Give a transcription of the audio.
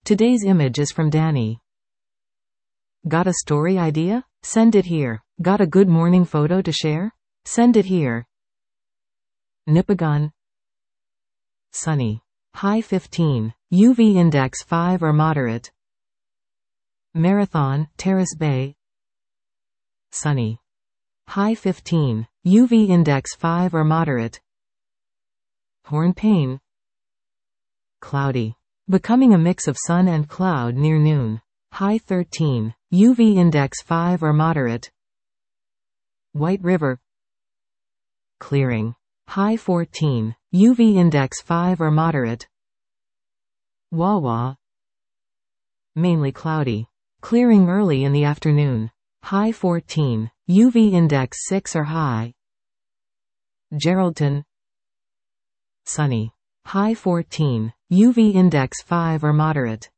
Today's image is from Danny. Got a story idea? Send it here. Got a good morning photo to share? Send it here. Nipigon. Sunny. High 15. UV index 5 or moderate. Marathon, Terrace Bay. Sunny. High 15. UV index 5 or moderate. Hornpain. Cloudy. Becoming a mix of sun and cloud near noon. High 13. UV index 5 or moderate. White River. Clearing. High 14. UV index 5 or moderate. Wawa. Mainly cloudy. Clearing early in the afternoon. High 14. UV index 6 or high. Geraldton. Sunny. High 14. UV index 5 or moderate.